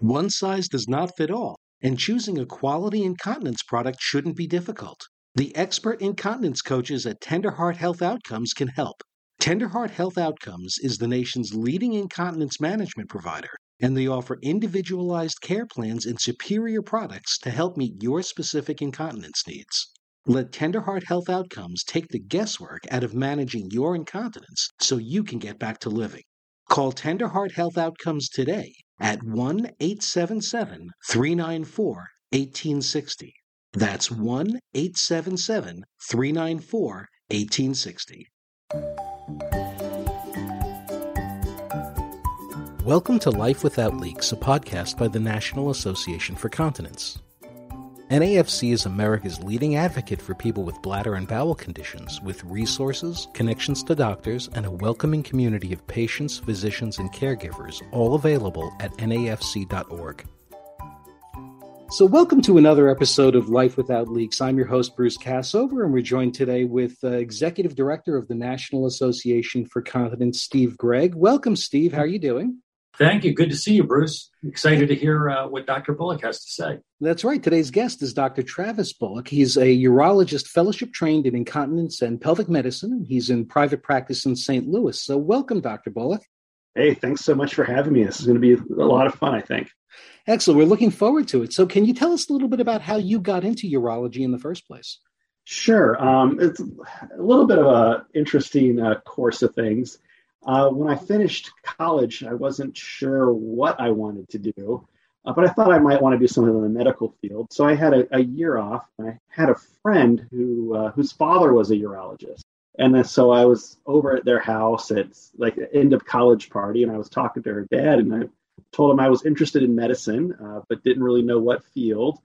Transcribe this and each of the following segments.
One size does not fit all, and choosing a quality incontinence product shouldn't be difficult. The expert incontinence coaches at Tender Heart Health Outcomes can help. Tender Heart Health Outcomes is the nation's leading incontinence management provider, and they offer individualized care plans and superior products to help meet your specific incontinence needs. Let Tender Heart Health Outcomes take the guesswork out of managing your incontinence so you can get back to living. Call Tender Heart Health Outcomes today at 1-877-394-1860. That's 1-877-394-1860. Welcome to Life Without Leaks, a podcast by the National Association for Continence. NAFC is America's leading advocate for people with bladder and bowel conditions, with resources, connections to doctors, and a welcoming community of patients, physicians, and caregivers, all available at nafc.org. So welcome to another episode of Life Without Leaks. I'm your host, Bruce Cassover, and we're joined today with Executive Director of the National Association for Continence, Steve Gregg. Welcome, Steve. How are you doing? Thank you. Good to see you, Bruce. Excited to hear what Dr. Bullock has to say. That's right. Today's guest is Dr. Travis Bullock. He's a urologist fellowship trained in incontinence and pelvic medicine. He's in private practice in St. Louis. So welcome, Dr. Bullock. Hey, thanks so much for having me. This is going to be a lot of fun, I think. Excellent. We're looking forward to it. So can you tell us a little bit about how you got into urology in the first place? Sure. It's a little bit of an interesting course of things. When I finished college, I wasn't sure what I wanted to do, but I thought I might want to do something in the medical field. So I had a year off. I had a friend whose father was a urologist. And then so I was over at their house at like the end of college party, and I was talking to her dad, and I told him I was interested in medicine, but didn't really know what field.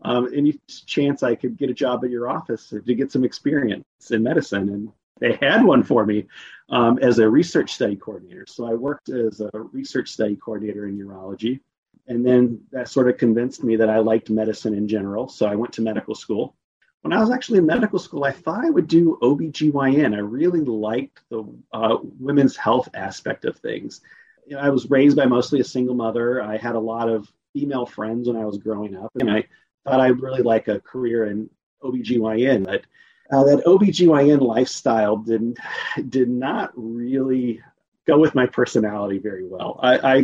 Any chance I could get a job at your office to get some experience in medicine. And they had one for me as a research study coordinator. So I worked as a research study coordinator in urology. And then that sort of convinced me that I liked medicine in general. So I went to medical school. When I was actually in medical school, I thought I would do OBGYN. I really liked the women's health aspect of things. You know, I was raised by mostly a single mother. I had a lot of female friends when I was growing up. And I thought I'd really like a career in OBGYN. But that OBGYN lifestyle did not really go with my personality very well. I'm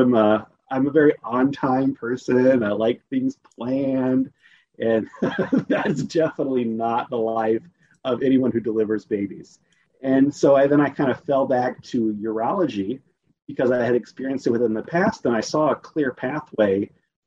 a very on-time person. I like things planned, and that's definitely not the life of anyone who delivers babies. And so I kind of fell back to urology because I had experienced it within the past, and I saw a clear pathway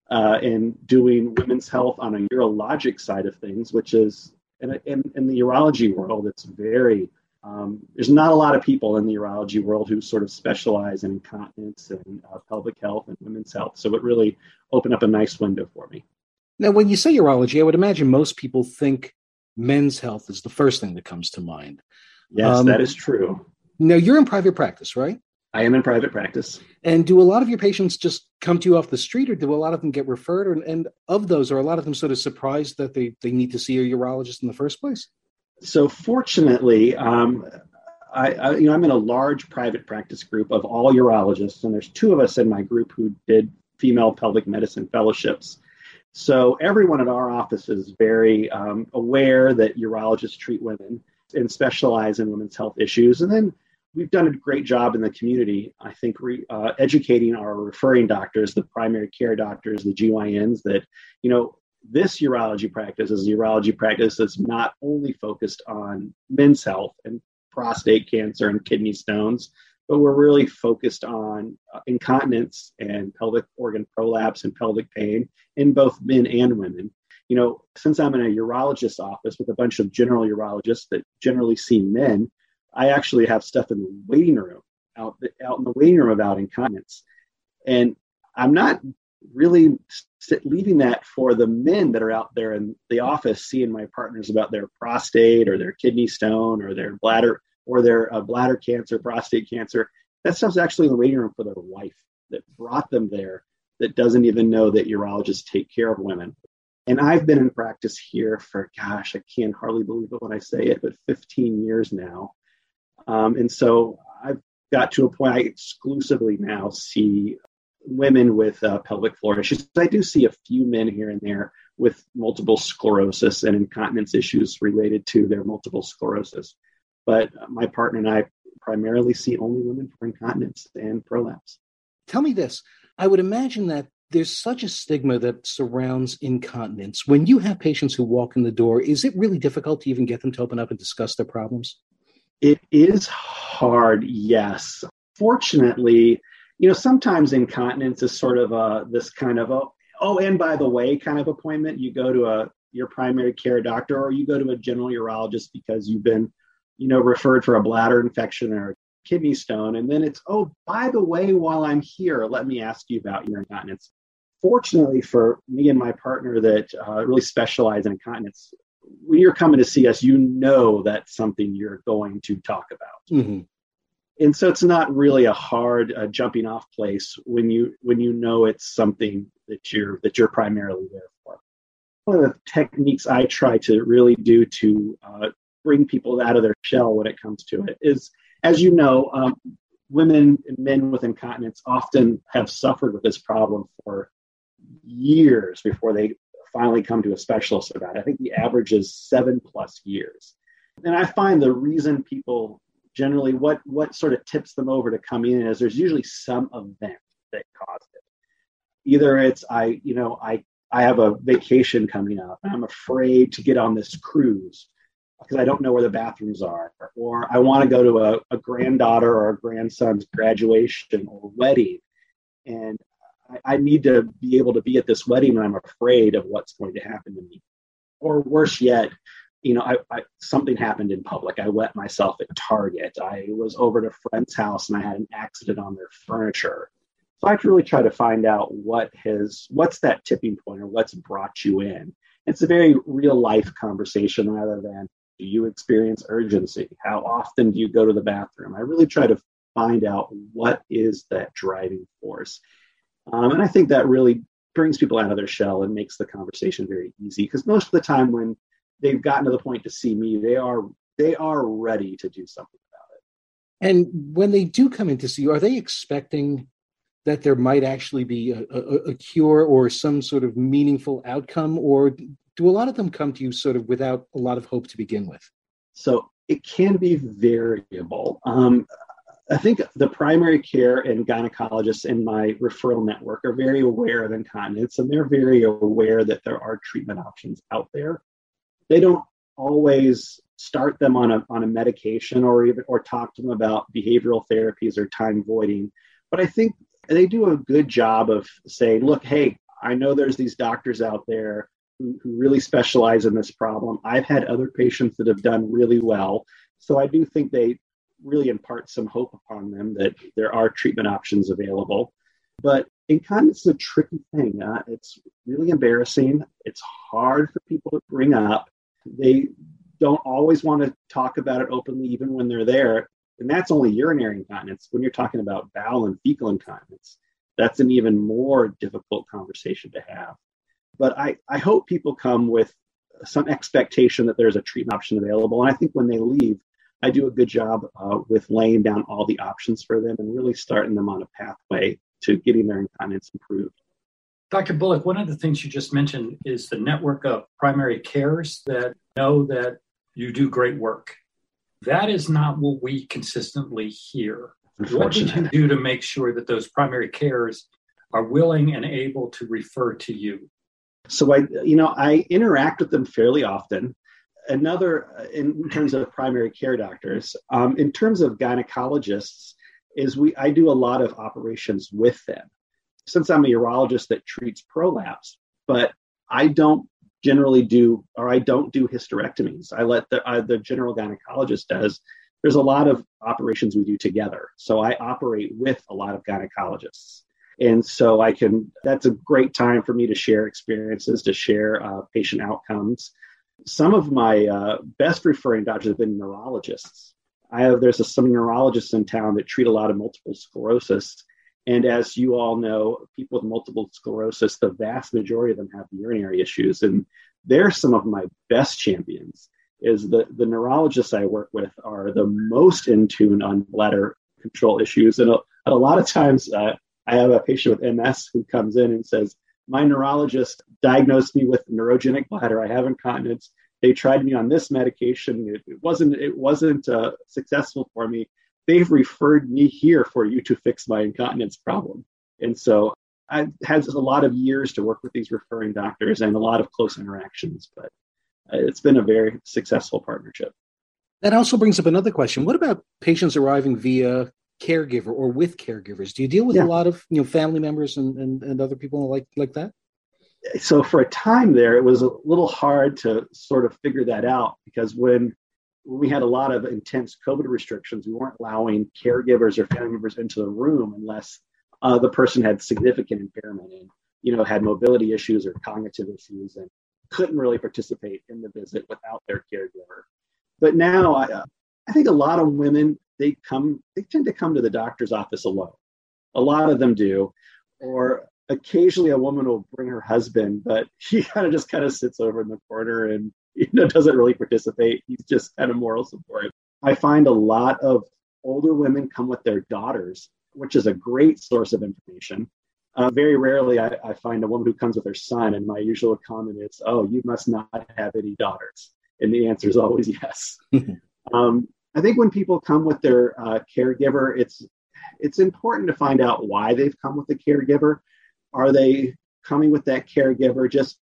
in doing women's health on a urologic side of things, which is in the urology world, it's very, there's not a lot of people in the urology world who sort of specialize in incontinence and pelvic health and women's health. So it really opened up a nice window for me. Now, when you say urology, I would imagine most people think men's health is the first thing that comes to mind. Yes, that is true. Now, you're in private practice, right? I am in private practice. And do a lot of your patients just come to you off the street, or do a lot of them get referred? And of those, are a lot of them sort of surprised that they need to see a urologist in the first place? So fortunately, I'm in a large private practice group of all urologists, and there's two of us in my group who did female pelvic medicine fellowships. So everyone at our office is very aware that urologists treat women and specialize in women's health issues. And then we've done a great job in the community, I think, educating our referring doctors, the primary care doctors, the GYNs, that, this urology practice is a urology practice that's not only focused on men's health and prostate cancer and kidney stones, but we're really focused on incontinence and pelvic organ prolapse and pelvic pain in both men and women. Since I'm in a urologist's office with a bunch of general urologists that generally see men, I actually have stuff in the waiting room, out in the waiting room about incontinence. And I'm not really leaving that for the men that are out there in the office seeing my partners about their prostate or their kidney stone or their bladder cancer, prostate cancer. That stuff's actually in the waiting room for their wife that brought them there, that doesn't even know that urologists take care of women. And I've been in practice here for, I can't hardly believe it when I say it, but 15 years now. And so I've got to a point I exclusively now see women with pelvic floor issues. I do see a few men here and there with multiple sclerosis and incontinence issues related to their multiple sclerosis. But my partner and I primarily see only women for incontinence and prolapse. Tell me this. I would imagine that there's such a stigma that surrounds incontinence. When you have patients who walk in the door, is it really difficult to even get them to open up and discuss their problems? It is hard, yes. Fortunately, sometimes incontinence is sort of this kind of and by the way kind of appointment. You go to your primary care doctor, or you go to a general urologist because you've been, referred for a bladder infection or a kidney stone. And then it's, by the way, while I'm here, let me ask you about your incontinence. Fortunately for me and my partner that really specialize in incontinence, when you're coming to see us, that's something you're going to talk about. Mm-hmm. And so it's not really a hard jumping off place when you know it's something that you're primarily there for. One of the techniques I try to really do to bring people out of their shell when it comes to it is, as you know, women and men with incontinence often have suffered with this problem for years before they finally come to a specialist about it. I think the average is 7+ years. And I find the reason people generally, what sort of tips them over to come in is there's usually some event that caused it. Either it's, I have a vacation coming up and I'm afraid to get on this cruise because I don't know where the bathrooms are, or I want to go to a granddaughter or a grandson's graduation or wedding, and I need to be able to be at this wedding and I'm afraid of what's going to happen to me. Or worse yet, something happened in public. I wet myself at Target. I was over at a friend's house and I had an accident on their furniture. So I really try to find out what's that tipping point or what's brought you in. It's a very real life conversation rather than, do you experience urgency? How often do you go to the bathroom? I really try to find out what is that driving force. And I think that really brings people out of their shell and makes the conversation very easy, because most of the time when they've gotten to the point to see me, they are ready to do something about it. And when they do come in to see you, are they expecting that there might actually be a cure or some sort of meaningful outcome, or do a lot of them come to you sort of without a lot of hope to begin with? So it can be variable. I think the primary care and gynecologists in my referral network are very aware of incontinence, and they're very aware that there are treatment options out there. They don't always start them on a medication or talk to them about behavioral therapies or time voiding. But I think they do a good job of saying, look, hey, I know there's these doctors out there who really specialize in this problem. I've had other patients that have done really well. So I do think they really impart some hope upon them that there are treatment options available. But incontinence is a tricky thing. It's really embarrassing. It's hard for people to bring up. They don't always want to talk about it openly, even when they're there. And that's only urinary incontinence. When you're talking about bowel and fecal incontinence, that's an even more difficult conversation to have. But I hope people come with some expectation that there's a treatment option available. And I think when they leave, I do a good job with laying down all the options for them and really starting them on a pathway to getting their incontinence improved. Dr. Bullock, one of the things you just mentioned is the network of primary cares that know that you do great work. That is not what we consistently hear. What did you do to make sure that those primary cares are willing and able to refer to you? So I interact with them fairly often. Another, in terms of primary care doctors, in terms of gynecologists, I do a lot of operations with them. Since I'm a urologist that treats prolapse, but I don't generally do hysterectomies. I let the general gynecologist does. There's a lot of operations we do together. So I operate with a lot of gynecologists. And so that's a great time for me to share experiences, to share patient outcomes. Some of my best referring doctors have been neurologists. There's some neurologists in town that treat a lot of multiple sclerosis. And as you all know, people with multiple sclerosis, the vast majority of them have urinary issues. And they're some of my best champions. Is the neurologists I work with are the most in tune on bladder control issues. And a lot of times I have a patient with MS who comes in and says, my neurologist diagnosed me with neurogenic bladder. I have incontinence. They tried me on this medication. It wasn't successful for me. They've referred me here for you to fix my incontinence problem. And so I've had a lot of years to work with these referring doctors and a lot of close interactions, but it's been a very successful partnership. That also brings up another question. What about patients arriving via caregiver or with caregivers? Do you deal with a lot of family members and other people like that? So for a time there, it was a little hard to sort of figure that out, because when we had a lot of intense COVID restrictions, we weren't allowing caregivers or family members into the room unless the person had significant impairment and had mobility issues or cognitive issues and couldn't really participate in the visit without their caregiver. But now I think a lot of women, they tend to come to the doctor's office alone. A lot of them do. Or occasionally a woman will bring her husband, but he kind of sits over in the corner and doesn't really participate. He's just kind of moral support. I find a lot of older women come with their daughters, which is a great source of information. Very rarely I find a woman who comes with her son, and my usual comment is, "Oh, you must not have any daughters." And the answer is always yes. I think when people come with their caregiver, it's important to find out why they've come with the caregiver. Are they coming with that caregiver just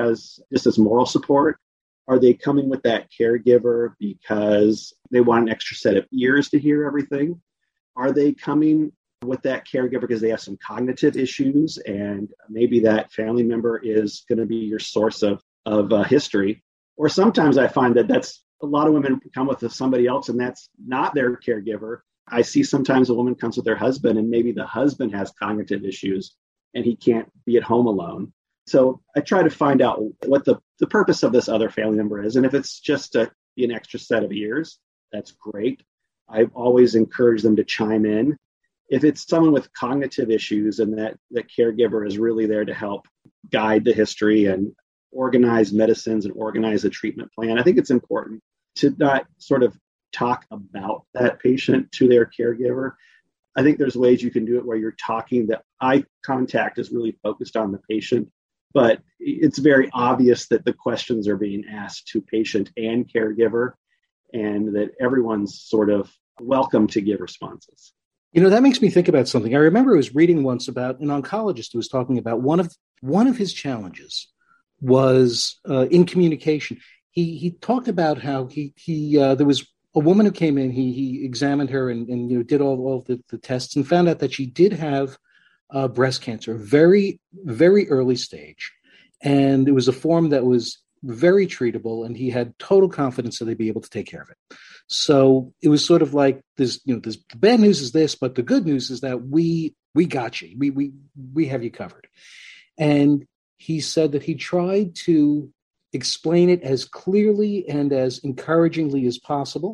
as moral support? Are they coming with that caregiver because they want an extra set of ears to hear everything? Are they coming with that caregiver because they have some cognitive issues and maybe that family member is going to be your source of history? Or sometimes I find that's a lot of women come with somebody else and that's not their caregiver. I see sometimes a woman comes with their husband and maybe the husband has cognitive issues and he can't be at home alone. So I try to find out what the purpose of this other family member is. And if it's just to be an extra set of ears, that's great. I always encourage them to chime in. If it's someone with cognitive issues and that caregiver is really there to help guide the history and organize medicines and organize a treatment plan, I think it's important to not sort of talk about that patient to their caregiver. I think there's ways you can do it where you're talking, that eye contact is really focused on the patient, but it's very obvious that the questions are being asked to patient and caregiver and that everyone's sort of welcome to give responses. That makes me think about something. I remember I was reading once about an oncologist who was talking about one of his challenges was in communication. He talked about how there was a woman who came in. He examined her and did all the tests and found out that she did have breast cancer, very, very early stage, and it was a form that was very treatable, and he had total confidence that they'd be able to take care of it. So it was sort of like this. The bad news is this, but the good news is that we got you. We have you covered. And he said that he tried to explain it as clearly and as encouragingly as possible.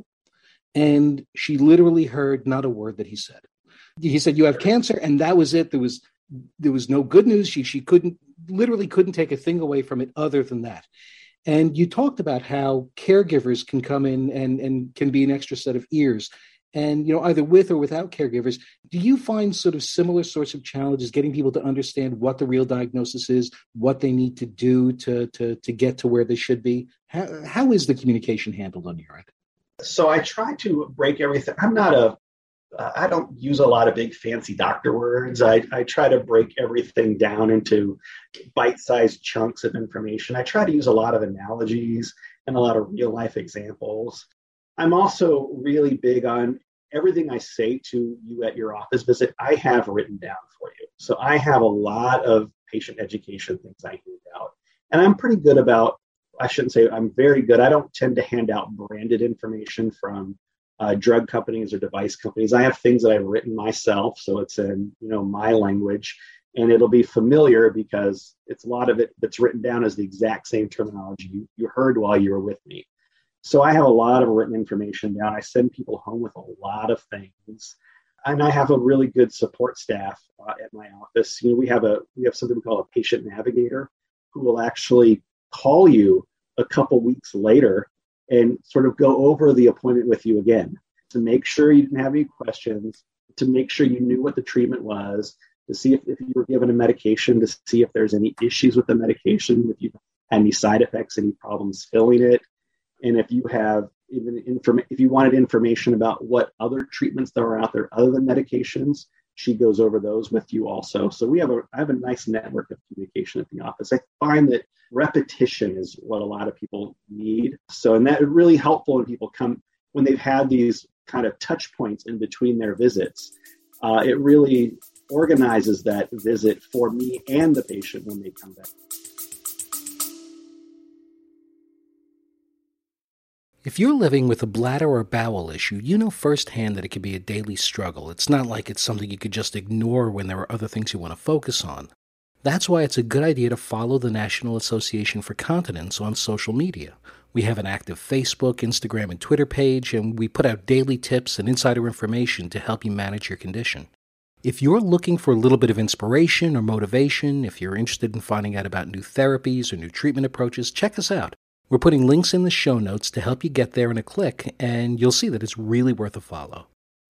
And she literally heard not a word that he said. He said, "You have cancer," and that was it. There was no good news. She couldn't take a thing away from it other than that. And you talked about how caregivers can come in and can be an extra set of ears. And, either with or without caregivers, do you find sort of similar sorts of challenges getting people to understand what the real diagnosis is, what they need to do to get to where they should be? How is the communication handled on your end? So I try to break everything. I don't use a lot of big fancy doctor words. I try to break everything down into bite-sized chunks of information. I try to use a lot of analogies and a lot of real-life examples. I'm also really big on everything I say to you at your office visit, I have written down for you. So I have a lot of patient education things I hand out. And I'm pretty good about, I shouldn't say I'm very good. I don't tend to hand out branded information from drug companies or device companies. I have things that I've written myself, so it's in my language, and it'll be familiar because it's a lot of it that's written down as the exact same terminology you heard while you were with me. So I have a lot of written information down. I send people home with a lot of things, and I have a really good support staff at my office. We have something we call a patient navigator who will actually call you a couple weeks later and sort of go over the appointment with you again to make sure you didn't have any questions, to make sure you knew what the treatment was, to see if you were given a medication, to see if there's any issues with the medication, if you had any side effects, any problems filling it. And if you have if you wanted information about what other treatments there are out there other than medications, she goes over those with you also. So I have a nice network of communication at the office. I find that repetition is what a lot of people need. So, and that is really helpful when people come, when they've had these kind of touch points in between their visits. It really organizes that visit for me and the patient when they come back. If you're living with a bladder or bowel issue, you know firsthand that it can be a daily struggle. It's not like it's something you could just ignore when there are other things you want to focus on. That's why it's a good idea to follow the National Association for Continence on social media. We have an active Facebook, Instagram, and Twitter page, and we put out daily tips and insider information to help you manage your condition. If you're looking for a little bit of inspiration or motivation, if you're interested in finding out about new therapies or new treatment approaches, check us out. We're putting links in the show notes to help you get there in a click, and you'll see that it's really worth a follow.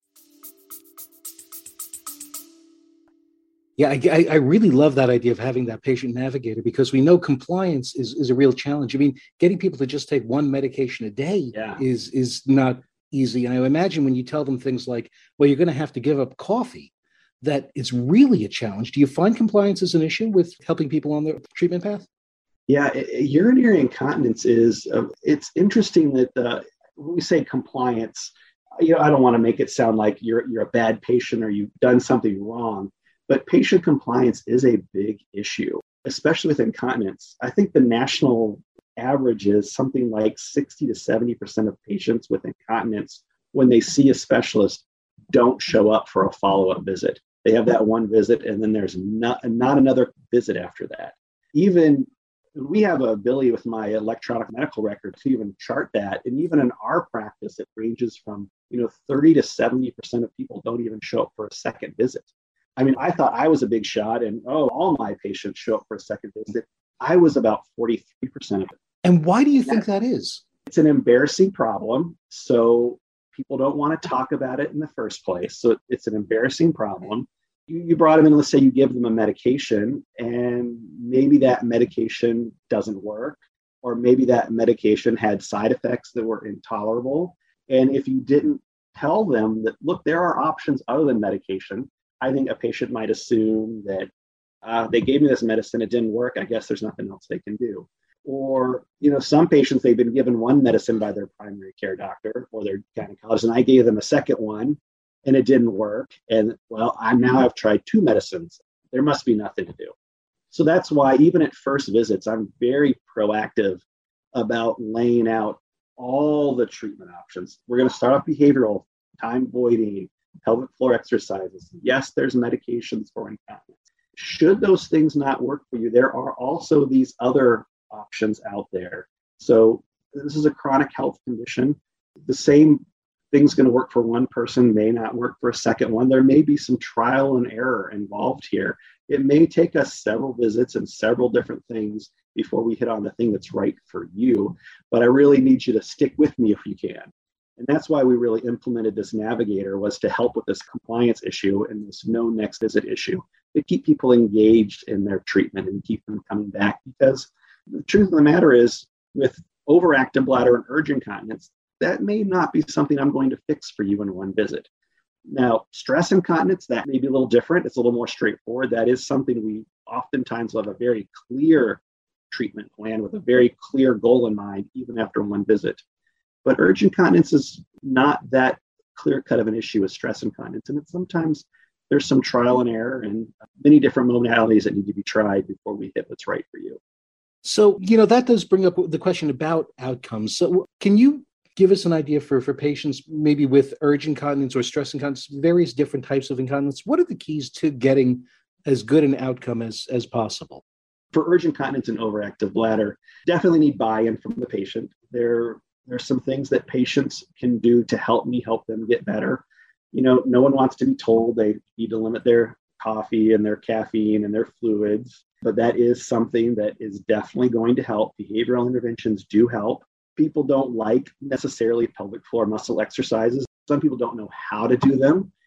Yeah, I really love that idea of having that patient navigator, because we know compliance is a real challenge. I mean, getting people to just take one medication a day is not easy. And I imagine when you tell them things like, well, you're going to have to give up coffee, that it's really a challenge. Do you find compliance is an issue with helping people on their treatment path? Yeah, urinary incontinence it's interesting that when we say compliance, I don't want to make it sound like you're a bad patient or you've done something wrong, but patient compliance is a big issue, especially with incontinence. I think the national average is something like 60 to 70% of patients with incontinence, when they see a specialist, don't show up for a follow-up visit. They have that one visit and then there's not another visit after that. Even we have an ability with my electronic medical record to even chart that. And even in our practice, it ranges from 30 to 70% of people don't even show up for a second visit. I mean, I thought I was a big shot and, all my patients show up for a second visit. I was about 43% of it. And why do you think that is? It's an embarrassing problem. So people don't want to talk about it in the first place. So it's an embarrassing problem. You brought them in, let's say you give them a medication and maybe that medication doesn't work, or maybe that medication had side effects that were intolerable. And if you didn't tell them that, look, there are options other than medication, I think a patient might assume that they gave me this medicine, it didn't work, I guess there's nothing else they can do. Or, some patients, they've been given one medicine by their primary care doctor or their gynecologist, and I gave them a second one and it didn't work. And I've tried two medicines. There must be nothing to do. So that's why even at first visits, I'm very proactive about laying out all the treatment options. We're going to start off behavioral, time voiding, pelvic floor exercises. Yes, there's medications for incontinence. Should those things not work for you, there are also these other options out there. So this is a chronic health condition. The same thing's going to work for one person may not work for a second one. There may be some trial and error involved here. It may take us several visits and several different things before we hit on the thing that's right for you. But I really need you to stick with me if you can. And that's why we really implemented this navigator, was to help with this compliance issue and this no next visit issue, to keep people engaged in their treatment and keep them coming back. Because the truth of the matter is, with overactive bladder and urge incontinence, that may not be something I'm going to fix for you in one visit. Now, stress incontinence, that may be a little different. It's a little more straightforward. That is something we oftentimes will have a very clear treatment plan with a very clear goal in mind, even after one visit. But urge incontinence is not that clear-cut of an issue as stress incontinence. And sometimes there's some trial and error and many different modalities that need to be tried before we hit what's right for you. So, that does bring up the question about outcomes. So can you give us an idea for patients maybe with urge incontinence or stress incontinence, various different types of incontinence? What are the keys to getting as good an outcome as possible? For urge incontinence and overactive bladder, definitely need buy-in from the patient. There's some things that patients can do to help them get better. No one wants to be told they need to limit their coffee and their caffeine and their fluids, but that is something that is definitely going to help. Behavioral interventions do help. People don't like necessarily pelvic floor muscle exercises. Some people don't know how to do them.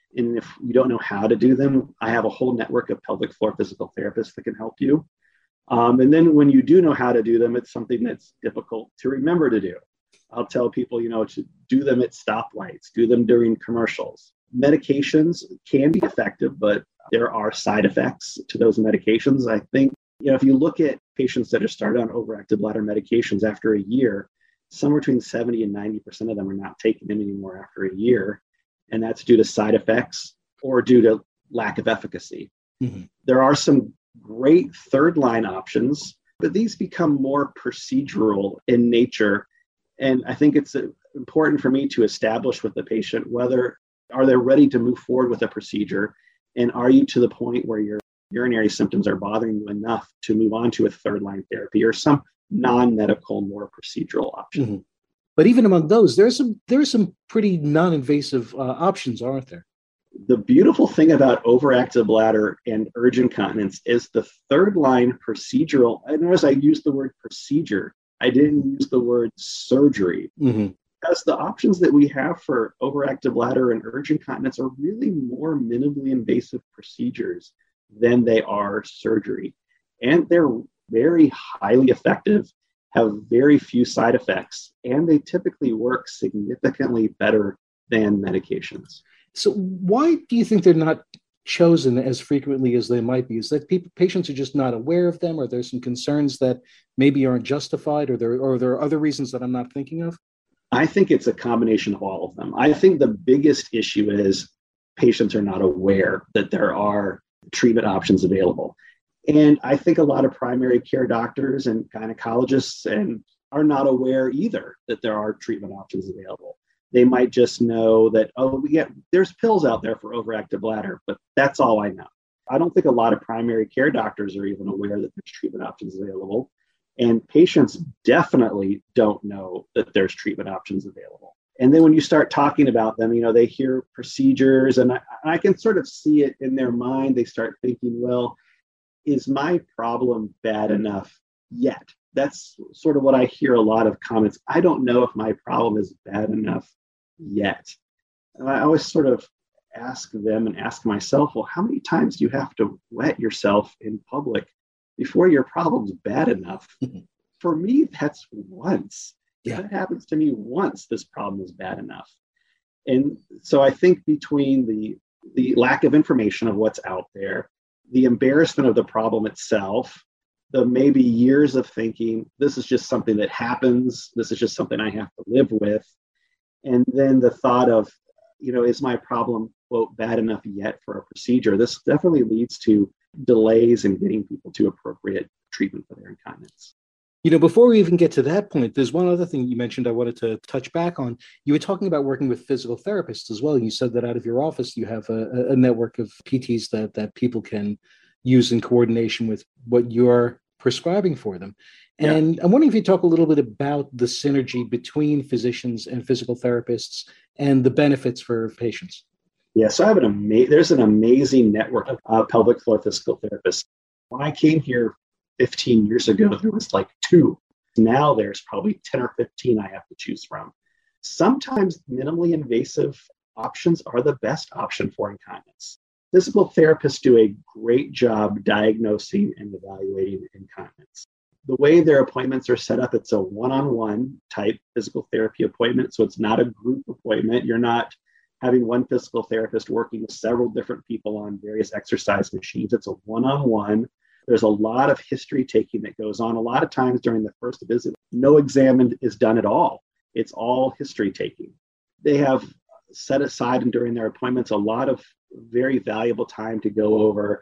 And if you don't know how to do them, I have a whole network of pelvic floor physical therapists that can help you. And then when you do know how to do them, it's something that's difficult to remember to do. I'll tell people, to do them at stoplights, do them during commercials. Medications can be effective, but there are side effects to those medications. I think, if you look at patients that are started on overactive bladder medications after a year, somewhere between 70 and 90% of them are not taking them anymore after a year. And that's due to side effects or due to lack of efficacy. Mm-hmm. There are some great third line options, but these become more procedural in nature. And I think it's important for me to establish with the patient whether are they ready to move forward with a procedure, and are you to the point where your urinary symptoms are bothering you enough to move on to a third line therapy or some non-medical, more procedural option. Mm-hmm. But even among those, there's some pretty non-invasive options, aren't there? The beautiful thing about overactive bladder and urge incontinence is the third line procedural. I notice I used the word procedure. I didn't use the word surgery. Mm-hmm. Because the options that we have for overactive bladder and urge incontinence are really more minimally invasive procedures than they are surgery. And they're very highly effective, have very few side effects, and they typically work significantly better than medications. So why do you think they're not chosen as frequently as they might be? Is that patients are just not aware of them, or there's some concerns that maybe aren't justified, or there are other reasons that I'm not thinking of? I think it's a combination of all of them. I think the biggest issue is patients are not aware that there are treatment options available. And I think a lot of primary care doctors and gynecologists are not aware either that there are treatment options available. They might just know that, there's pills out there for overactive bladder, but that's all I know. I don't think a lot of primary care doctors are even aware that there's treatment options available. And patients definitely don't know that there's treatment options available. And then when you start talking about them, they hear procedures, and I can sort of see it in their mind. They start thinking, well, is my problem bad enough yet? That's sort of what I hear a lot of comments. I don't know if my problem is bad enough yet. And I always sort of ask them and ask myself, well, how many times do you have to wet yourself in public before your problem's bad enough? For me, that's once. Yeah. If that happens to me once, this problem is bad enough. And so I think between the lack of information of what's out there, the embarrassment of the problem itself, the maybe years of thinking, this is just something that happens, this is just something I have to live with, and then the thought of, is my problem, quote, bad enough yet for a procedure? This definitely leads to delays in getting people to appropriate treatment for their incontinence. Before we even get to that point, there's one other thing you mentioned I wanted to touch back on. You were talking about working with physical therapists as well. You said that out of your office, you have a network of PTs that people can use in coordination with what you're prescribing for them. And yeah. I'm wondering if you talk a little bit about the synergy between physicians and physical therapists and the benefits for patients. Yeah, so I have there's an amazing network of pelvic floor physical therapists. When I came here 15 years ago, there was like 2. Now there's probably 10 or 15 I have to choose from. Sometimes minimally invasive options are the best option for incontinence. Physical therapists do a great job diagnosing and evaluating incontinence. The way their appointments are set up, it's a one-on-one type physical therapy appointment. So it's not a group appointment. You're not having one physical therapist working with several different people on various exercise machines. It's a one-on-one. There's a lot of history taking that goes on. A lot of times during the first visit, no exam is done at all. It's all history taking. They have set aside and during their appointments a lot of very valuable time to go over,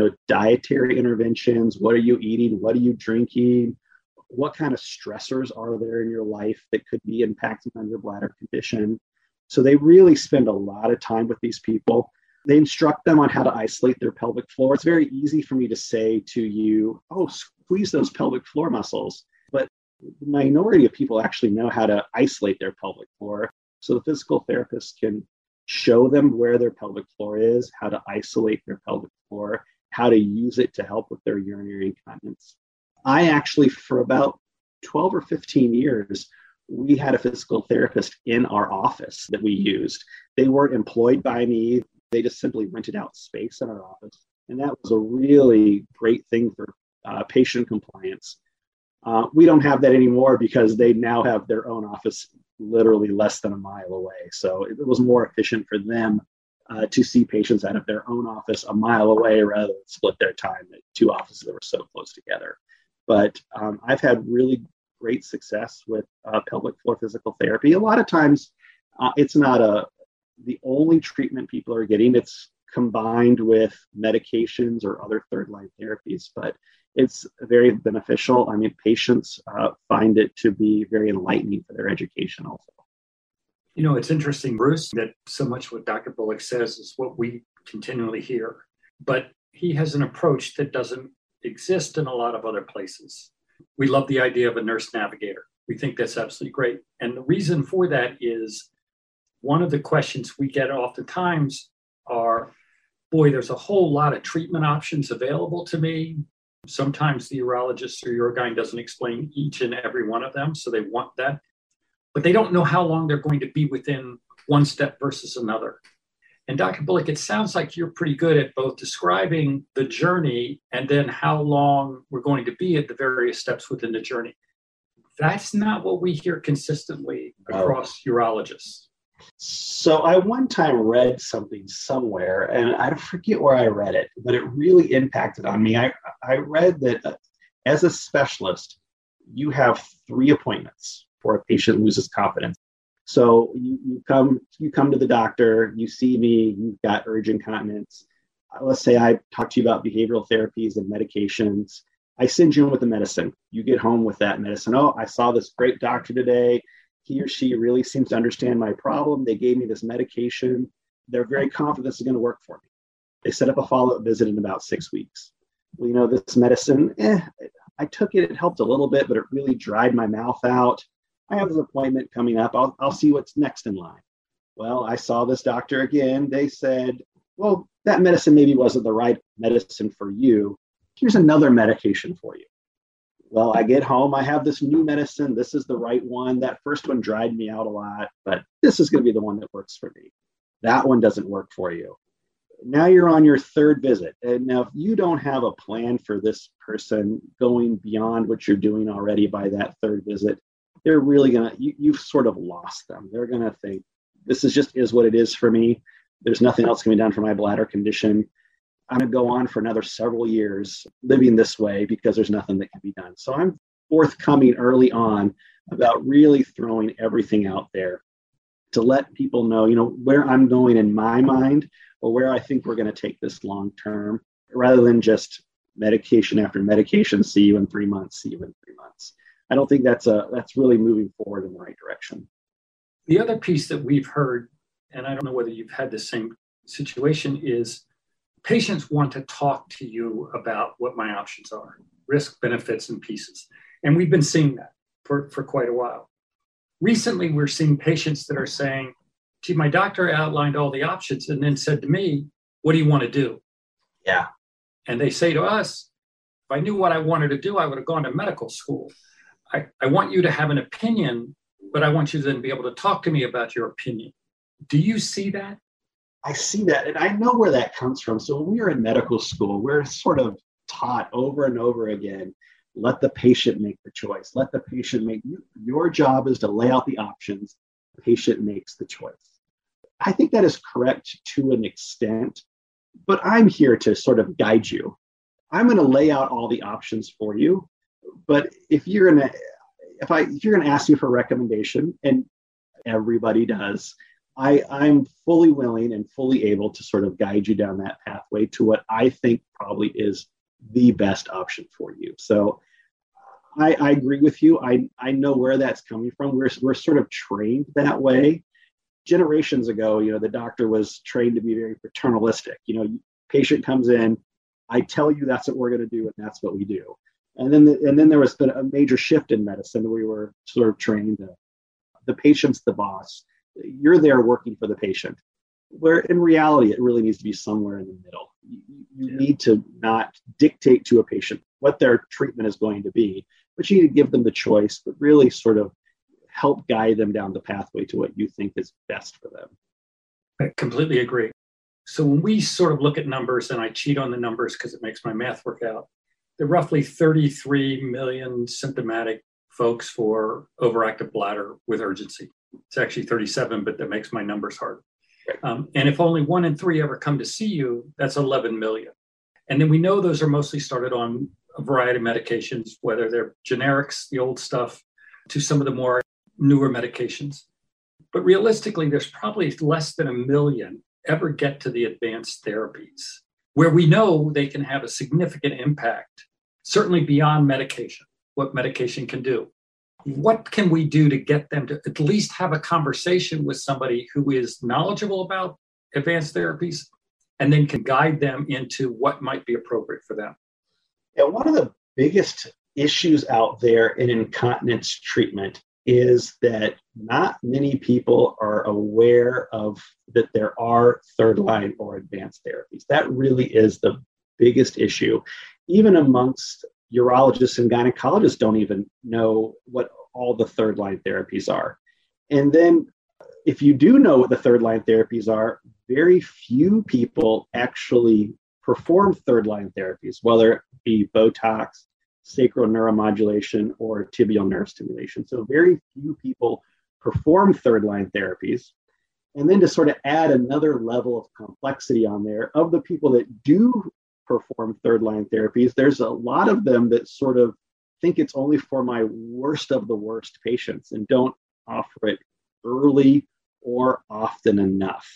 dietary interventions. What are you eating? What are you drinking? What kind of stressors are there in your life that could be impacting on your bladder condition? So they really spend a lot of time with these people. They instruct them on how to isolate their pelvic floor. It's very easy for me to say to you, squeeze those pelvic floor muscles. But the minority of people actually know how to isolate their pelvic floor. So the physical therapist can show them where their pelvic floor is, how to isolate their pelvic floor, how to use it to help with their urinary incontinence. I actually, for about 12 or 15 years, we had a physical therapist in our office that we used. They weren't employed by me. They just simply rented out space in our office. And that was a really great thing for patient compliance. We don't have that anymore because they now have their own office literally less than a mile away. So it was more efficient for them to see patients out of their own office a mile away rather than split their time at two offices that were so close together. But I've had really great success with pelvic floor physical therapy. A lot of times it's not the only treatment people are getting. It's combined with medications or other third-line therapies, but it's very beneficial. I mean, patients find it to be very enlightening for their education also. You know, it's interesting, Bruce, that so much what Dr. Bullock says is what we continually hear, but he has an approach that doesn't exist in a lot of other places. We love the idea of a nurse navigator. We think that's absolutely great. And the reason for that is one of the questions we get oftentimes are, boy, there's a whole lot of treatment options available to me. Sometimes the urologist or urogyn doesn't explain each and every one of them, so they want that. But they don't know how long they're going to be within one step versus another. And Dr. Bullock, it sounds like you're pretty good at both describing the journey and then how long we're going to be at the various steps within the journey. That's not what we hear consistently across urologists. So I one time read something somewhere, and I forget where I read it, but it really impacted on me. I read that as a specialist, you have 3 appointments before a patient loses confidence. So you come to the doctor, you see me, you've got urgent incontinence. Let's say I talk to you about behavioral therapies and medications. I send you in with the medicine. You get home with that medicine. Oh, I saw this great doctor today. He or she really seems to understand my problem. They gave me this medication. They're very confident this is going to work for me. They set up a follow-up visit in about 6 weeks. Well, you know, this medicine, I took it. It helped a little bit, but it really dried my mouth out. I have this appointment coming up. I'll see what's next in line. Well, I saw this doctor again. They said, well, that medicine maybe wasn't the right medicine for you. Here's another medication for you. Well, I get home, I have this new medicine. This is the right one. That first one dried me out a lot, but this is going to be the one that works for me. That one doesn't work for you. Now you're on your 3rd visit. And now if you don't have a plan for this person going beyond what you're doing already by that 3rd visit, they're really going to, you've sort of lost them. They're going to think, this is what it is for me. There's nothing else can be done for my bladder condition. I'm going to go on for another several years living this way because there's nothing that can be done. So I'm forthcoming early on about really throwing everything out there to let people know, you know, where I'm going in my mind or where I think we're going to take this long term, rather than just medication after medication. See you in 3 months, see you in 3 months. I don't think that's really moving forward in the right direction. The other piece that we've heard, and I don't know whether you've had the same situation, is patients want to talk to you about what my options are, risk, benefits, and pieces. And we've been seeing that for quite a while. Recently, we're seeing patients that are saying, gee, my doctor outlined all the options and then said to me, what do you want to do? Yeah. And they say to us, if I knew what I wanted to do, I would have gone to medical school. I want you to have an opinion, but I want you to then be able to talk to me about your opinion. Do you see that? I see that, and I know where that comes from. So when we were in medical school, we're sort of taught over and over again, let the patient make the choice. Let the patient make, your job is to lay out the options. The patient makes the choice. I think that is correct to an extent, but I'm here to sort of guide you. I'm going to lay out all the options for you, but if you're going to ask me for a recommendation, and everybody does, I'm fully willing and fully able to sort of guide you down that pathway to what I think probably is the best option for you. So I agree with you. I know where that's coming from. We're sort of trained that way. Generations ago, you know, the doctor was trained to be very paternalistic. You know, patient comes in, I tell you that's what we're going to do, and that's what we do. And then there was been a major shift in medicine. We were sort of trained the patient's the boss. You're there working for the patient, where in reality, it really needs to be somewhere in the middle. You need to not dictate to a patient what their treatment is going to be, but you need to give them the choice, but really sort of help guide them down the pathway to what you think is best for them. I completely agree. So when we sort of look at numbers, and I cheat on the numbers because it makes my math work out, there are roughly 33 million symptomatic folks for overactive bladder with urgency. It's actually 37, but that makes my numbers hard. And if only 1 in 3 ever come to see you, that's 11 million. And then we know those are mostly started on a variety of medications, whether they're generics, the old stuff, to some of the more newer medications. But realistically, there's probably less than 1 million ever get to the advanced therapies where we know they can have a significant impact, certainly beyond medication, what medication can do. What can we do to get them to at least have a conversation with somebody who is knowledgeable about advanced therapies and then can guide them into what might be appropriate for them? Yeah, one of the biggest issues out there in incontinence treatment is that not many people are aware of that there are third line or advanced therapies. That really is the biggest issue. Even amongst urologists and gynecologists don't even know what all the third line therapies are. And then if you do know what the third line therapies are, very few people actually perform third line therapies, whether it be Botox, sacral neuromodulation, or tibial nerve stimulation. So very few people perform third line therapies. And then to sort of add another level of complexity on there, of the people that do perform third line therapies, there's a lot of them that sort of think it's only for my worst of the worst patients and don't offer it early or often enough.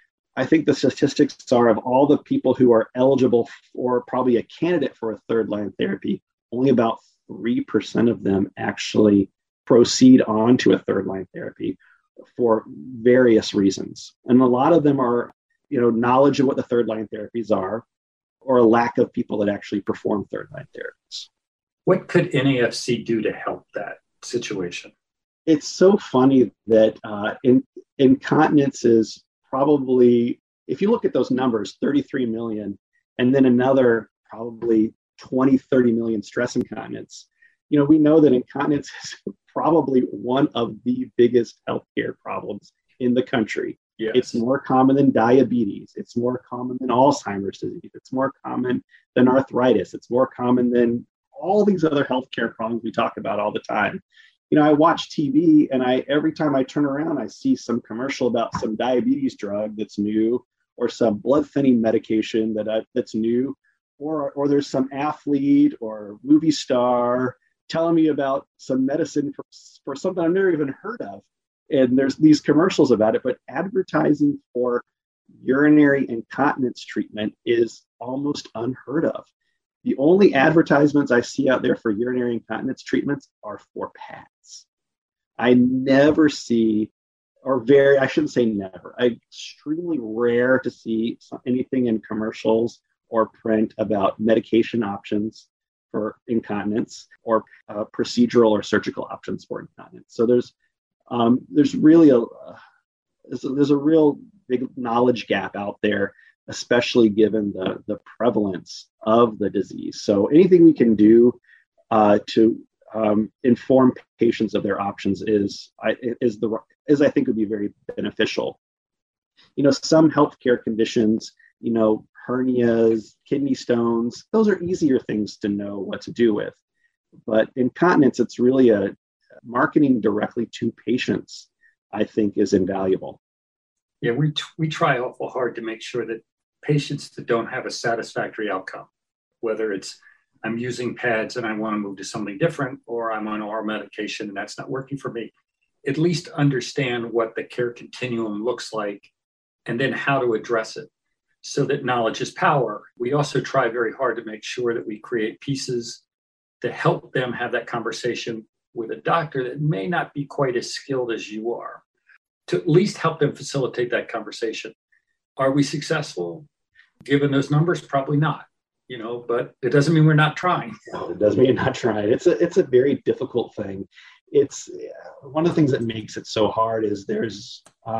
I think the statistics are of all the people who are eligible or probably a candidate for a third line therapy, only about 3% of them actually proceed on to a third line therapy for various reasons. And a lot of them are, knowledge of what the third line therapies are, or a lack of people that actually perform third line therapies. What could NAFC do to help that situation? It's so funny that incontinence is probably, if you look at those numbers, 33 million, and then another probably 20, 30 million stress incontinence. We know that incontinence is probably one of the biggest healthcare problems in the country. Yes. It's more common than diabetes. It's more common than Alzheimer's disease. It's more common than arthritis. It's more common than all these other healthcare problems we talk about all the time. I watch TV and every time I turn around, I see some commercial about some diabetes drug that's new, or some blood thinning medication that's new, or there's some athlete or movie star telling me about some medicine for something I've never even heard of. And there's these commercials about it, but advertising for urinary incontinence treatment is almost unheard of. The only advertisements I see out there for urinary incontinence treatments are for pads. I never see, I shouldn't say never, extremely rare to see anything in commercials or print about medication options for incontinence or procedural or surgical options for incontinence. So there's really there's a real big knowledge gap out there, especially given the prevalence of the disease. So anything we can do to inform patients of their options is I think would be very beneficial. Some healthcare conditions, hernias, kidney stones, those are easier things to know what to do with. But incontinence, it's really a marketing directly to patients, I think, is invaluable. Yeah, we try awful hard to make sure that patients that don't have a satisfactory outcome, whether it's I'm using pads and I want to move to something different, or I'm on oral medication and that's not working for me, at least understand what the care continuum looks like and then how to address it so that knowledge is power. We also try very hard to make sure that we create pieces to help them have that conversation with a doctor that may not be quite as skilled as you are, to at least help them facilitate that conversation. Are we successful? Given those numbers, probably not, but it doesn't mean we're not trying. No, it doesn't mean you're not trying. It's a very difficult thing. It's one of the things that makes it so hard is there's,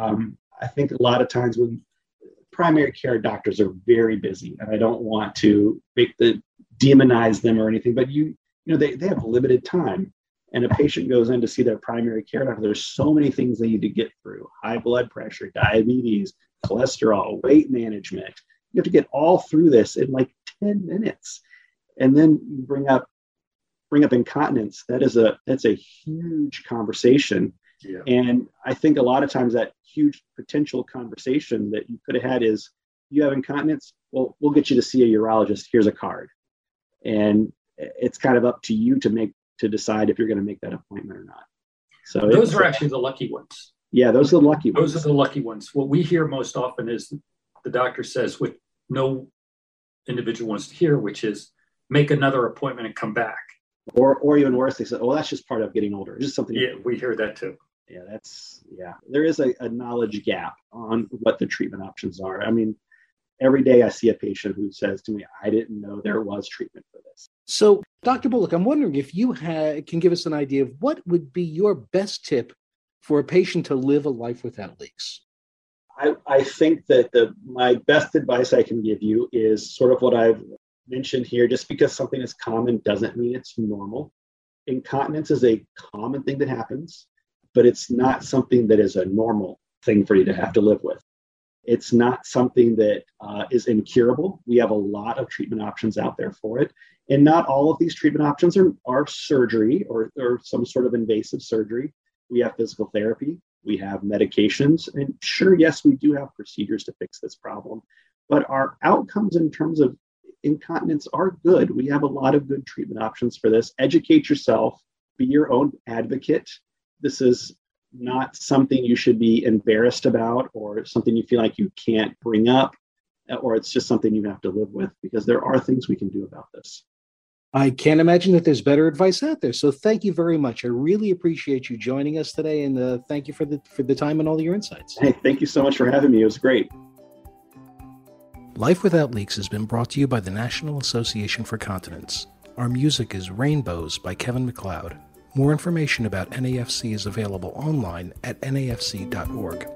I think a lot of times when primary care doctors are very busy, and I don't want to demonize them or anything, but they have limited time. And a patient goes in to see their primary care doctor, there's so many things they need to get through: high blood pressure, diabetes, cholesterol, weight management. You have to get all through this in like 10 minutes. And then you bring up incontinence. That's a huge conversation. Yeah. And I think a lot of times that huge potential conversation that you could have had is, you have incontinence? Well, we'll get you to see a urologist. Here's a card. And it's kind of up to you to decide if you're going to make that appointment or not. So those are actually the lucky ones. Yeah, those are the lucky ones. Those are the lucky ones. What we hear most often is the doctor says, what no individual wants to hear, which is make another appointment and come back. Or even worse, they say, oh, that's just part of getting older. It's just something. Yeah, we hear that too. Yeah, there is a knowledge gap on what the treatment options are. I mean, every day I see a patient who says to me, I didn't know there was treatment for this. So, Dr. Bullock, I'm wondering if you can give us an idea of what would be your best tip for a patient to live a life without leaks. I think that my best advice I can give you is sort of what I've mentioned here. Just because something is common doesn't mean it's normal. Incontinence is a common thing that happens, but it's not something that is a normal thing for you to have to live with. It's not something that is incurable. We have a lot of treatment options out there for it. And not all of these treatment options are surgery or some sort of invasive surgery. We have physical therapy. We have medications. And sure, yes, we do have procedures to fix this problem. But our outcomes in terms of incontinence are good. We have a lot of good treatment options for this. Educate yourself. Be your own advocate. This is not something you should be embarrassed about or something you feel like you can't bring up, or it's just something you have to live with, because there are things we can do about this. I can't imagine that there's better advice out there. So thank you very much. I really appreciate you joining us today, and thank you for the time and all your insights. Hey, thank you so much for having me. It was great. Life Without Leaks has been brought to you by the National Association for Continence. Our music is Rainbows by Kevin MacLeod. More information about NAFC is available online at nafc.org.